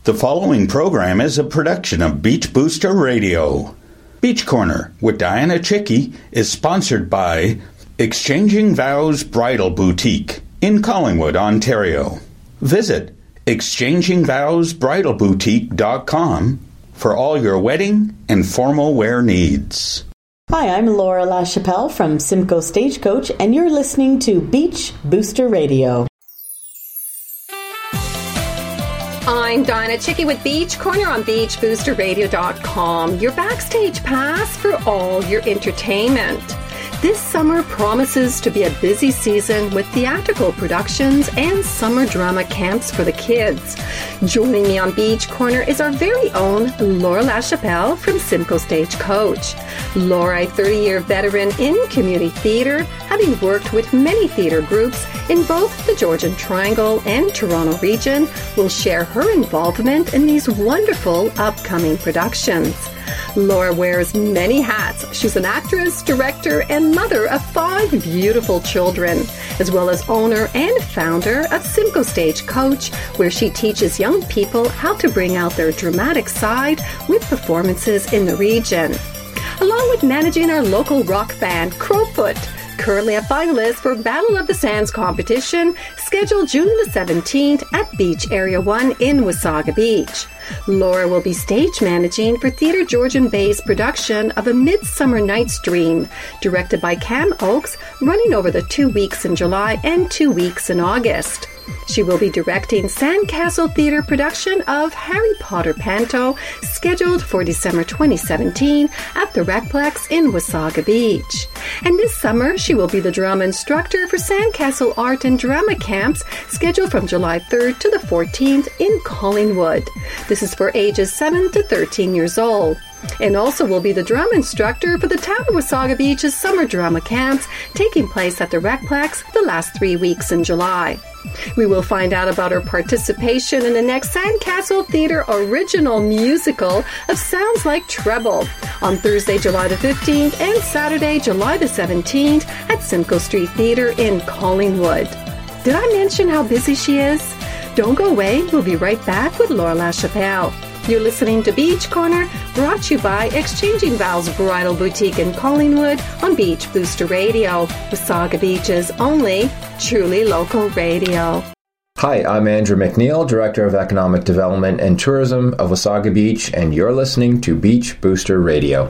The following program is a production of Beach Booster Radio. Beach Corner with Diana Chickie is sponsored by Exchanging Vows Bridal Boutique in Collingwood, Ontario. Visit exchangingvowsbridalboutique.com for all your wedding and formal wear needs. Hi, I'm Laura LaChapelle from Simcoe Stagecoach, and you're listening to Beach Booster Radio. I'm Diana Chickie with Beach Corner on beachboosterradio.com, your backstage pass for all your entertainment. This summer promises to be a busy season with theatrical productions and summer drama camps for the kids. Joining me on Beach Corner is our very own Laura LaChapelle from Simcoe Stagecoach. Laura, a 30-year veteran in community theatre, having worked with many theatre groups in both the Georgian Triangle and Toronto region, will share her involvement in these wonderful upcoming productions. Laura wears many hats. She's an actress, director, and mother of 5 beautiful children, as well as owner and founder of Simcoe Stagecoach, where she teaches young people how to bring out their dramatic side with performances in the region. Along with managing our local rock band, Crowfoot, currently a finalist for Battle of the Sands competition, scheduled June the 17th at Beach Area 1 in Wasaga Beach. Laura will be stage managing for Theatre Georgian Bay's production of A Midsummer Night's Dream, directed by Cam Oakes, running over the 2 weeks in July and 2 weeks in August. She will be directing Sandcastle Theatre production of Harry Potter Panto, scheduled for December 2017 at the Recplex in Wasaga Beach. And this summer, she will be the drama instructor for Sandcastle Art and Drama Camps, scheduled from July 3rd to the 14th in Collingwood. This is for ages 7 to 13 years old. And also will be the drama instructor for the town of Wasaga Beach's summer drama camps, taking place at the Recplex the last 3 weeks in July. We will find out about her participation in the next Sandcastle Theatre original musical of Sounds Like Treble on Thursday, July the 15th and Saturday, July the 17th at Simcoe Street Theatre in Collingwood. Did I mention how busy she is? Don't go away. We'll be right back with Laura LaChapelle. You're listening to Beach Corner, brought to you by Exchanging Vows Bridal Boutique in Collingwood on Beach Booster Radio, Wasaga Beach's only truly local radio. Hi, I'm Andrew McNeil, Director of Economic Development and Tourism of Wasaga Beach, and you're listening to Beach Booster Radio.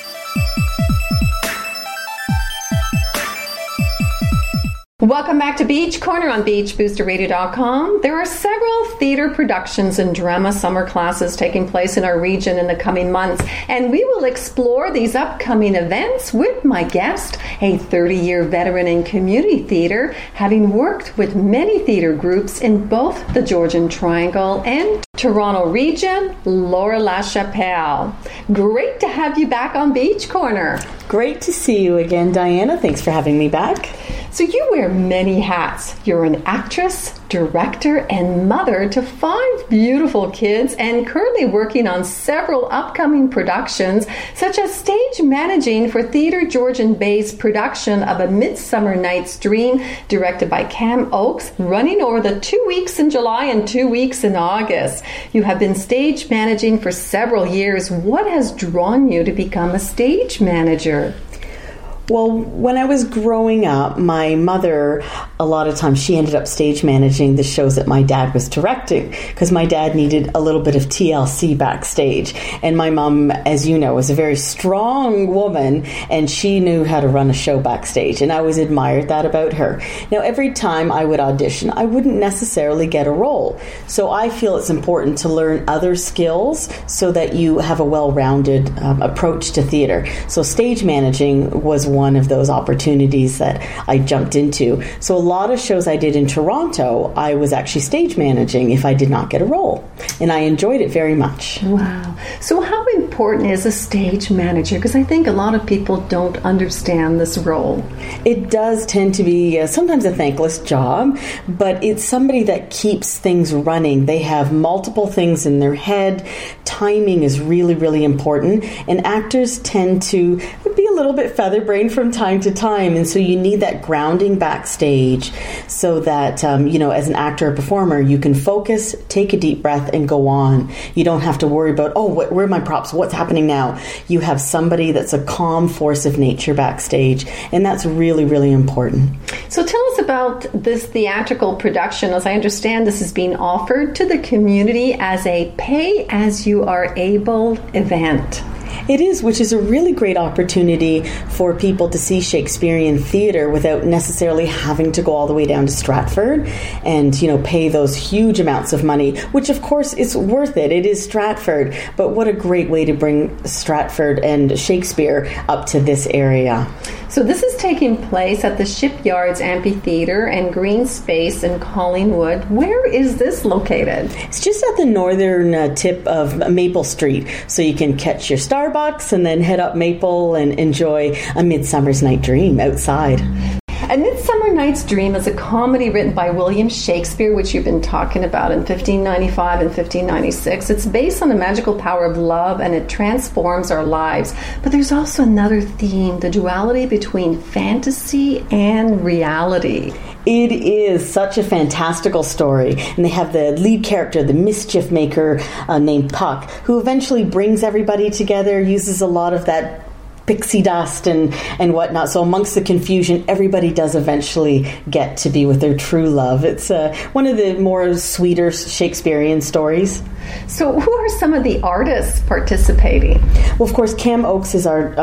Welcome back to Beach Corner on beachboosterradio.com. There are several theatre productions and drama summer classes taking place in our region in the coming months, and we will explore these upcoming events with my guest, a 30-year veteran in community theatre, having worked with many theatre groups in both the Georgian Triangle and Toronto region, Laura LaChapelle. Great to have you back on Beach Corner. Great to see you again, Diana. Thanks for having me back. So you wear many hats. You're an actress, director, and mother to 5 beautiful kids, and currently working on several upcoming productions, such as stage managing for Theatre Georgian Bay's production of A Midsummer Night's Dream, directed by Cam Oakes, running over the 2 weeks in July and 2 weeks in August. You have been stage managing for several years. What has drawn you to become a stage manager? Well, when I was growing up, my mother, a lot of times she ended up stage managing the shows that my dad was directing, because my dad needed a little bit of TLC backstage. And my mom, as you know, was a very strong woman, and she knew how to run a show backstage. And I always admired that about her. Now, every time I would audition, I wouldn't necessarily get a role. So I feel it's important to learn other skills so that you have a well-rounded approach to theater. So stage managing was one of those opportunities that I jumped into. So a lot of shows I did in Toronto, I was actually stage managing if I did not get a role. And I enjoyed it very much. Wow. So how important is a stage manager? Because I think a lot of people don't understand this role. It does tend to be sometimes a thankless job, but it's somebody that keeps things running. They have multiple things in their head. Timing is really, really important. And actors tend to be a little bit featherbrained from time to time, and so you need that grounding backstage so that, as an actor or performer, you can focus, take a deep breath, and go on. You don't have to worry about, where are my props? What's happening now? You have somebody that's a calm force of nature backstage, and that's really, really important. So tell us about this theatrical production. As I understand, this is being offered to the community as a pay-as-you-are-able event. It is, which is a really great opportunity for people to see Shakespearean theatre without necessarily having to go all the way down to Stratford and, pay those huge amounts of money, which of course is worth it. It is Stratford, but what a great way to bring Stratford and Shakespeare up to this area. So this is taking place at the Shipyards Amphitheatre and Green Space in Collingwood. Where is this located? It's just at the northern tip of Maple Street, so you can catch your Starbucks and then head up Maple and enjoy A Midsummer's Night Dream outside. A Midsummer Night's Dream is a comedy written by William Shakespeare, which you've been talking about, in 1595 and 1596. It's based on the magical power of love, and it transforms our lives. But there's also another theme, the duality between fantasy and reality. It is such a fantastical story, and they have the lead character, the mischief maker named Puck, who eventually brings everybody together, uses a lot of that pixie dust and whatnot. So amongst the confusion, everybody does eventually get to be with their true love. It's one of the more sweeter Shakespearean stories. So who are some of the artists participating? Well, of course, Cam Oakes is our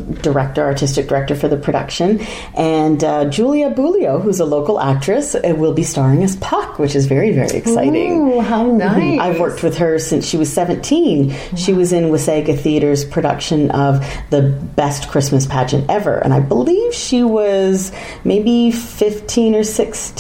artistic director for the production. And Julia Bulio, who's a local actress, will be starring as Puck, which is very, very exciting. Ooh, how nice. I've worked with her since she was 17. She was in Wasaga Theatre's production of the best Christmas pageant ever. And I believe she was maybe 15 or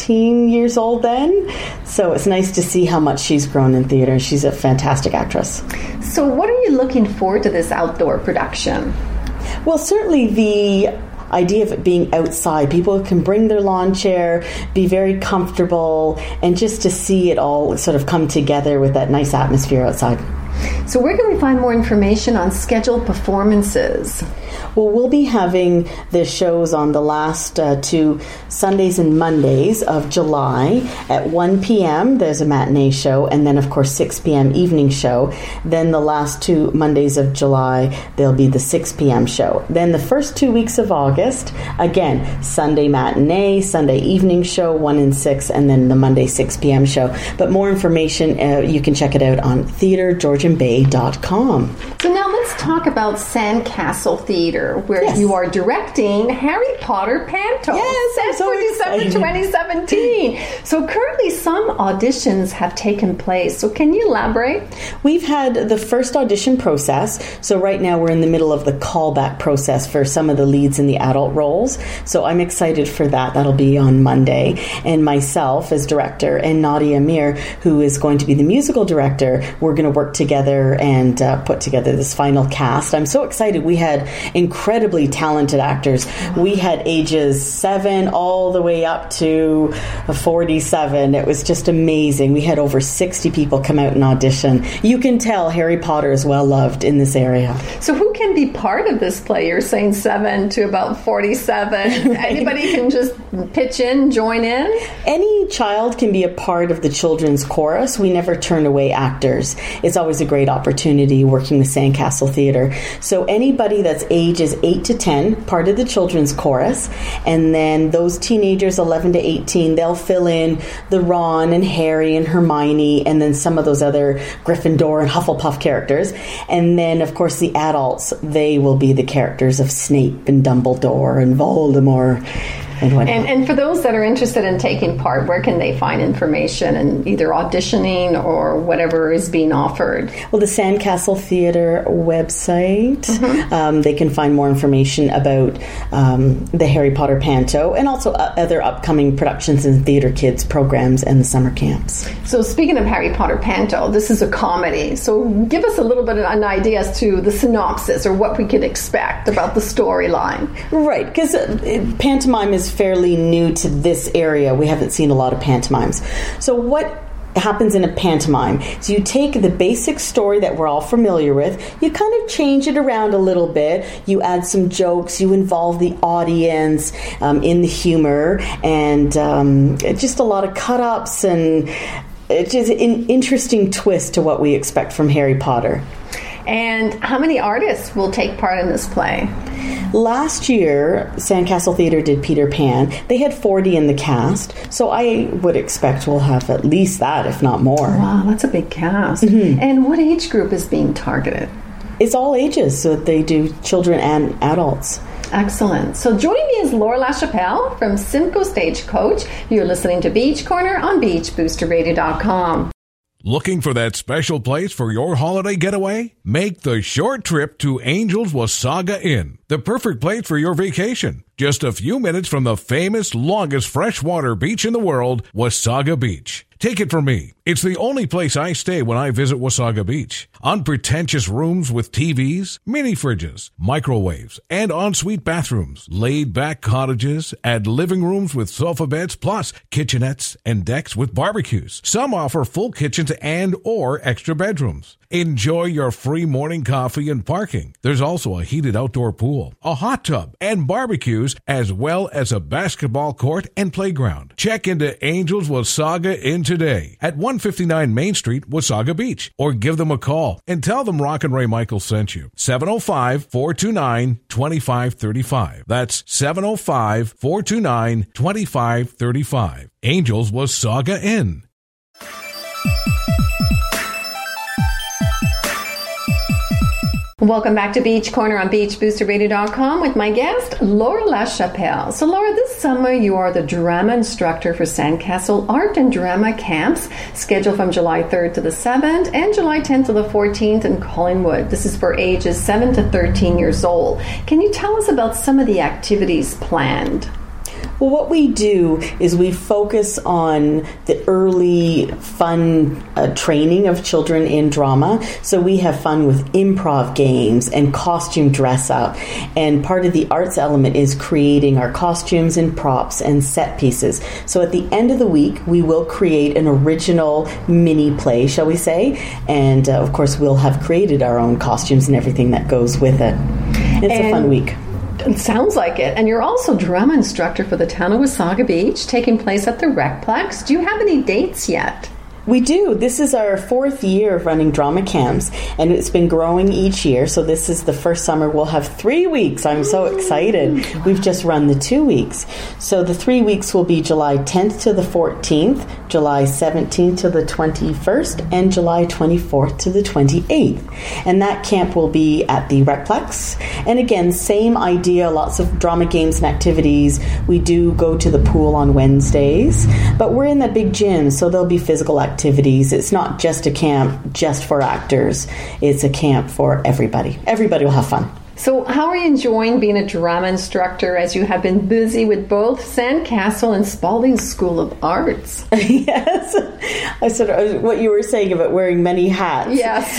16 years old then. So it's nice to see how much she's grown in theater. She's a fantastic actress. So what are you looking forward to this outdoor production? Well, certainly the idea of it being outside. People can bring their lawn chair, be very comfortable, and just to see it all sort of come together with that nice atmosphere outside. So where can we find more information on scheduled performances? Well, we'll be having the shows on the last 2 Sundays and Mondays of July at 1 p.m. There's a matinee show, and then, of course, 6 p.m. evening show. Then the last 2 Mondays of July, there'll be the 6 p.m. show. Then the first 2 weeks of August, again, Sunday matinee, Sunday evening show, 1 and 6, and then the Monday 6 p.m. show. But more information, you can check it out on theatregeorgianbay.com. So now let's talk about Sandcastle Theatre, where you are directing Harry Potter Panto. Yes, set so for December 2017. So currently some auditions have taken place. So can you elaborate? We've had the first audition process. So right now we're in the middle of the callback process for some of the leads in the adult roles. So I'm excited for that. That'll be on Monday. And myself as director and Nadia Amir, who is going to be the musical director, we're going to work together and put together this final cast. I'm so excited. We had incredibly talented actors. We had ages 7 all the way up to 47. It was just amazing. We had over 60 people come out and audition. You can tell Harry Potter is well loved in this area. So who can be part of this play? You're saying 7 to about 47. Anybody can just pitch in, join in? Any child can be a part of the children's chorus. We never turn away actors. It's always a great opportunity working with Sandcastle Theatre. So anybody that's ages 8 to 10, part of the children's chorus, and then those teenagers 11 to 18, they'll fill in the Ron and Harry and Hermione, and then some of those other Gryffindor and Hufflepuff characters. And then, of course, the adults, they will be the characters of Snape and Dumbledore and Voldemort. And for those that are interested in taking part, where can they find information and either auditioning or whatever is being offered? Well, the Sandcastle Theatre website, they can find more information about the Harry Potter Panto and also other upcoming productions and theatre kids programs and the summer camps. So speaking of Harry Potter Panto, this is a comedy. So give us a little bit of an idea as to the synopsis or what we could expect about the storyline. Right, because pantomime is fairly new to this area. We haven't seen a lot of pantomimes. So what happens in a pantomime. So you take the basic story that we're all familiar with, you kind of change it around a little bit, you add some jokes, you involve the audience in the humor, and just a lot of cut-ups, and it's just an interesting twist to what we expect from Harry Potter. And how many artists will take part in this play? Last year, Sandcastle Theatre did Peter Pan. They had 40 in the cast, so I would expect we'll have at least that, if not more. Wow, that's a big cast. Mm-hmm. And what age group is being targeted? It's all ages, so they do children and adults. Excellent. So joining me is Laura LaChapelle from Simcoe Stagecoach. You're listening to Beach Corner on BeachBoosterRadio.com. Looking for that special place for your holiday getaway? Make the short trip to Angels Wasaga Inn, the perfect place for your vacation. Just a few minutes from the famous, longest freshwater beach in the world, Wasaga Beach. Take it from me, it's the only place I stay when I visit Wasaga Beach. Unpretentious rooms with TVs, mini fridges, microwaves, and ensuite bathrooms. Laid-back cottages, add living rooms with sofa beds, plus kitchenettes and decks with barbecues. Some offer full kitchens and or extra bedrooms. Enjoy your free morning coffee and parking. There's also a heated outdoor pool, a hot tub, and barbecues, as well as a basketball court and playground. Check into Angels Wasaga Inn today at 159 Main Street, Wasaga Beach, or give them a call and tell them Rock and Ray Michael sent you. 705-429-2535. That's 705-429-2535. Angels Wasaga Inn. Welcome back to Beach Corner on BeachBoosterRadio.com with my guest, Laura LaChapelle. So, Laura, this summer you are the drama instructor for Sandcastle Art and Drama Camps, scheduled from July 3rd to the 7th and July 10th to the 14th in Collingwood. This is for ages 7 to 13 years old. Can you tell us about some of the activities planned? Well, what we do is we focus on the early fun training of children in drama. So we have fun with improv games and costume dress up. And part of the arts element is creating our costumes and props and set pieces. So at the end of the week, we will create an original mini play, shall we say. And of course, we'll have created our own costumes and everything that goes with it. It's a fun week. It sounds like it. And you're also drama instructor for the town of Wasaga Beach, taking place at the Recplex. Do you have any dates yet? We do. This is our 4th year of running drama camps, and it's been growing each year. So this is the first summer. We'll have 3 weeks. I'm so excited. We've just run the 2 weeks. So the 3 weeks will be July 10th to the 14th, July 17th to the 21st, and July 24th to the 28th. And that camp will be at the Recplex. And again, same idea, lots of drama games and activities. We do go to the pool on Wednesdays, but we're in the big gym, so there'll be physical activities. It's not just a camp just for actors. It's a camp for everybody. Everybody will have fun. So how are you enjoying being a drama instructor as you have been busy with both Sandcastle and Spalding School of Arts? Yes. I said what you were saying about wearing many hats. Yes.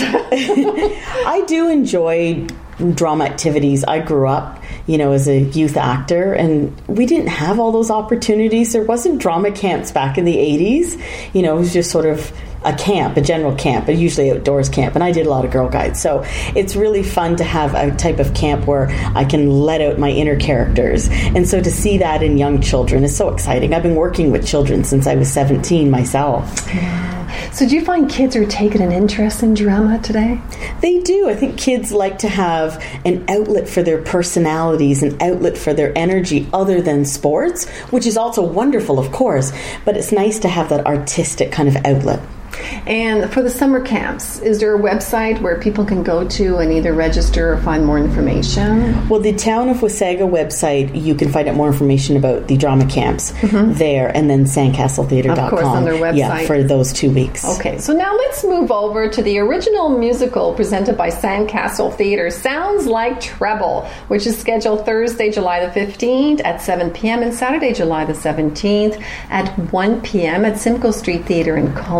I do enjoy drama activities. I grew up, as a youth actor, and we didn't have all those opportunities. There wasn't drama camps back in the 80s. It was just sort of a camp, a general camp, a usually outdoors camp, and I did a lot of Girl Guides. So it's really fun to have a type of camp where I can let out my inner characters. And so to see that in young children is so exciting. I've been working with children since I was 17 myself. Yeah. So do you find kids are taking an interest in drama today? They do. I think kids like to have an outlet for their personalities, an outlet for their energy other than sports, which is also wonderful, of course, but it's nice to have that artistic kind of outlet. And for the summer camps, is there a website where people can go to and either register or find more information? Well, the Town of Wasaga website, you can find out more information about the drama camps there, and then sandcastletheatre.com. Of course, on their website. Yeah, for those 2 weeks. Okay, so now let's move over to the original musical presented by Sandcastle Theatre, Sounds Like Treble, which is scheduled Thursday, July the 15th at 7 p.m. and Saturday, July the 17th at 1 p.m. at Simcoe Street Theatre in Collingwood. So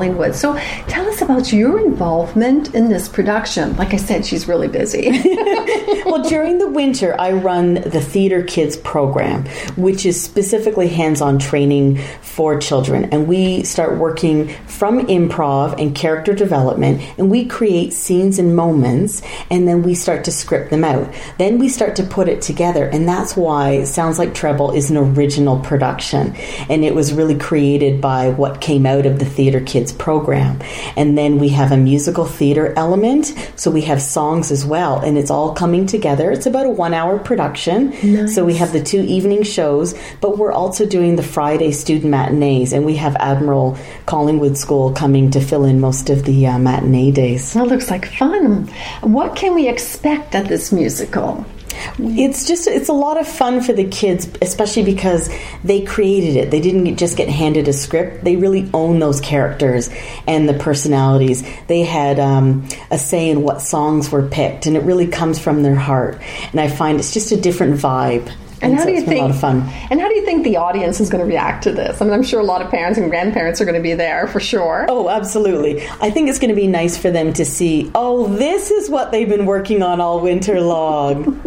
So tell us about your involvement in this production. Like I said, she's really busy. Well, during the winter, I run the Theatre Kids program, which is specifically hands-on training for children. And we start working from improv and character development, and we create scenes and moments, and then we start to script them out. Then we start to put it together, and that's why Sounds Like Treble is an original production. And it was really created by what came out of the Theatre Kids program. And then we have a musical theater element, so we have songs as well, and it's all coming together. It's about a 1-hour production. Nice. So we have the 2 evening shows, but we're also doing the Friday student matinees, and we have Admiral Collingwood School coming to fill in most of the matinee days. That looks like fun. What can we expect at this musical? It's a lot of fun for the kids, especially because they created it. They didn't just get handed a script. They really own those characters and the personalities. They had a say in what songs were picked, and it really comes from their heart. And I find it's just a different vibe. And how do you think? A lot of fun. And how do you think the audience is going to react to this? I mean, I'm sure a lot of parents and grandparents are going to be there for sure. Oh, absolutely. I think it's going to be nice for them to see, oh, this is what they've been working on all winter long.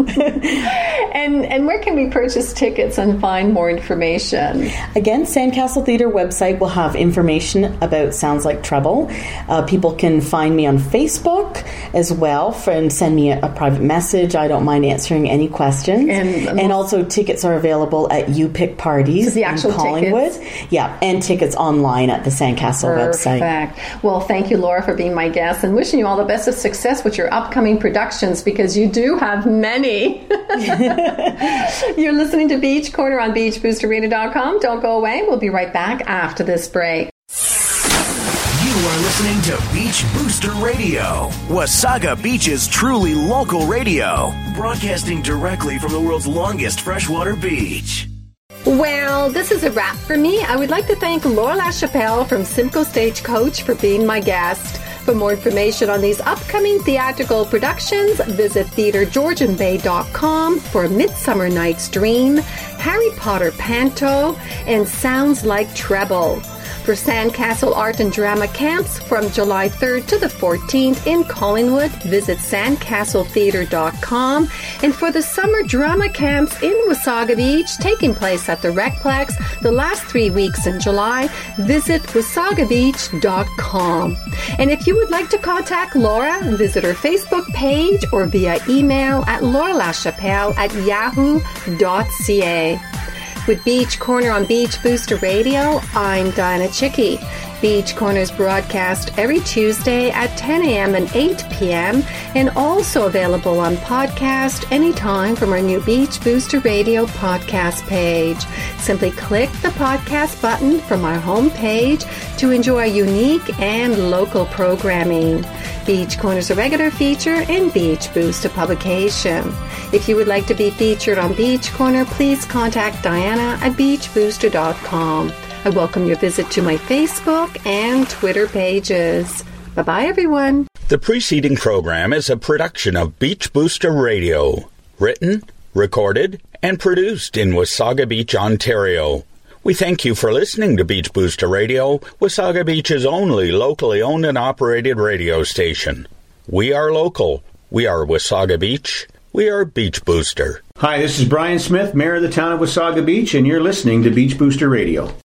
And where can we purchase tickets and find more information? Again, Sandcastle Theatre website will have information about Sounds Like Treble. People can find me on Facebook as well and send me a private message. I don't mind answering any questions. And also tickets are available at U-Pick Parties the actual in Collingwood. Tickets? Yeah, and tickets online at the Sandcastle website. Perfect. Well, thank you, Laura, for being my guest, and wishing you all the best of success with your upcoming productions, because you do have many. You're listening to Beach Corner on BeachBoosterRadio.com. Don't go away. We'll be right back after this break. You are listening to Beach Booster Radio, Wasaga Beach's truly local radio, broadcasting directly from the world's longest freshwater beach. Well, this is a wrap for me. I would like to thank Laura LaChapelle from Simcoe Stagecoach for being my guest. For more information on these upcoming theatrical productions, visit theatregeorgianbay.com for Midsummer Night's Dream, Harry Potter Panto, and Sounds Like Treble. For Sandcastle Art and Drama Camps from July 3rd to the 14th in Collingwood, visit sandcastletheatre.com. And for the summer drama camps in Wasaga Beach, taking place at the Recplex the last 3 weeks in July, visit wasagabeach.com. And if you would like to contact Laura, visit her Facebook page or via email at lauralachapelle@yahoo.ca. With Beach Corner on Beach Booster Radio, I'm Diana Chicky. Beach Corner's broadcast every Tuesday at 10 a.m. and 8 p.m. and also available on podcast anytime from our new Beach Booster Radio podcast page. Simply click the podcast button from our home page to enjoy unique and local programming. Beach Corner's a regular feature in Beach Booster publication. If you would like to be featured on Beach Corner, please contact Diana at beachbooster.com. I welcome your visit to my Facebook and Twitter pages. Bye-bye, everyone. The preceding program is a production of Beach Booster Radio. Written, recorded, and produced in Wasaga Beach, Ontario. We thank you for listening to Beach Booster Radio, Wasaga Beach's only locally owned and operated radio station. We are local. We are Wasaga Beach. We are Beach Booster. Hi, this is Brian Smith, Mayor of the town of Wasaga Beach, and you're listening to Beach Booster Radio.